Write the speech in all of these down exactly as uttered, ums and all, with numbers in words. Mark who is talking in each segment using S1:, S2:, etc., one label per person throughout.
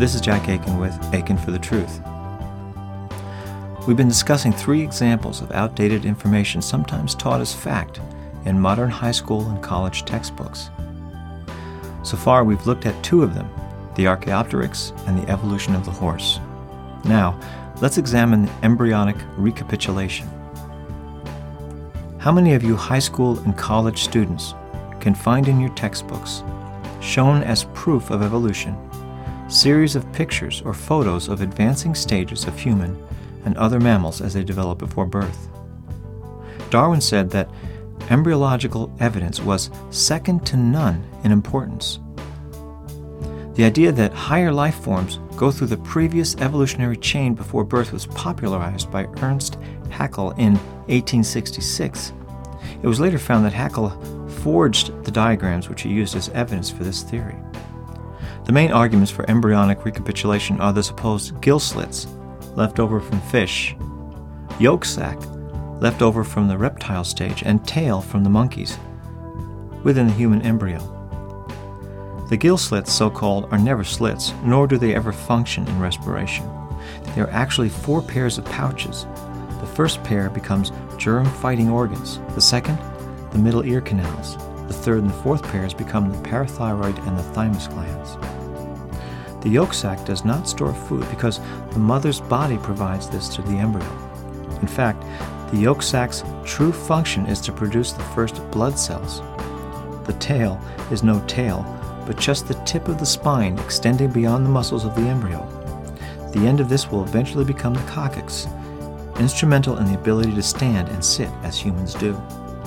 S1: This is Jack Aiken with Aiken for the Truth. We've been discussing three examples of outdated information sometimes taught as fact in modern high school and college textbooks. So far, we've looked at two of them, the Archaeopteryx and the evolution of the horse. Now, let's examine the embryonic recapitulation. How many of you high school and college students can find in your textbooks, shown as proof of evolution, series of pictures or photos of advancing stages of human and other mammals as they develop before birth? Darwin said that embryological evidence was second to none in importance. The idea that higher life forms go through the previous evolutionary chain before birth was popularized by Ernst Haeckel in eighteen sixty-six. It was later found that Haeckel forged the diagrams which he used as evidence for this theory. The main arguments for embryonic recapitulation are the supposed gill slits left over from fish, yolk sac left over from the reptile stage, and tail from the monkeys within the human embryo. The gill slits, so-called, are never slits, nor do they ever function in respiration. They are actually four pairs of pouches. The first pair becomes germ-fighting organs. The second, the middle ear canals. The third and the fourth pairs become the parathyroid and the thymus glands. The yolk sac does not store food because the mother's body provides this to the embryo. In fact, the yolk sac's true function is to produce the first blood cells. The tail is no tail, but just the tip of the spine extending beyond the muscles of the embryo. The end of this will eventually become the coccyx, instrumental in the ability to stand and sit as humans do.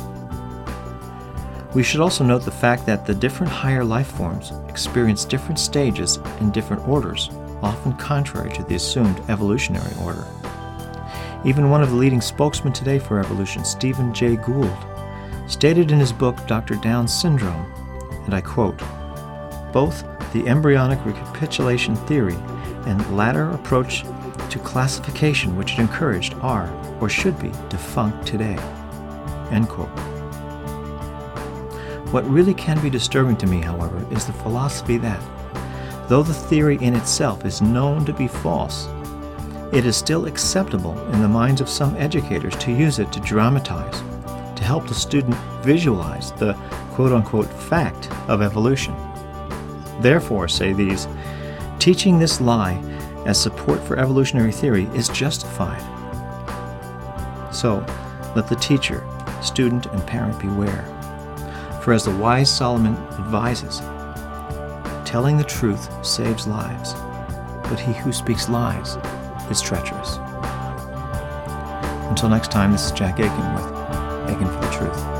S1: We should also note the fact that the different higher life forms experience different stages in different orders, often contrary to the assumed evolutionary order. Even one of the leading spokesmen today for evolution, Stephen Jay Gould, stated in his book Doctor Down's Syndrome, and I quote, "Both the embryonic recapitulation theory and the latter approach to classification which it encouraged are, or should be, defunct today." End quote. What really can be disturbing to me, however, is the philosophy that, though the theory in itself is known to be false, it is still acceptable in the minds of some educators to use it to dramatize, to help the student visualize the quote-unquote fact of evolution. Therefore, say these, teaching this lie as support for evolutionary theory is justified. So, let the teacher, student, and parent beware. For as the wise Solomon advises, telling the truth saves lives, but he who speaks lies is treacherous. Until next time, this is Jack Aiken with Aiken for the Truth.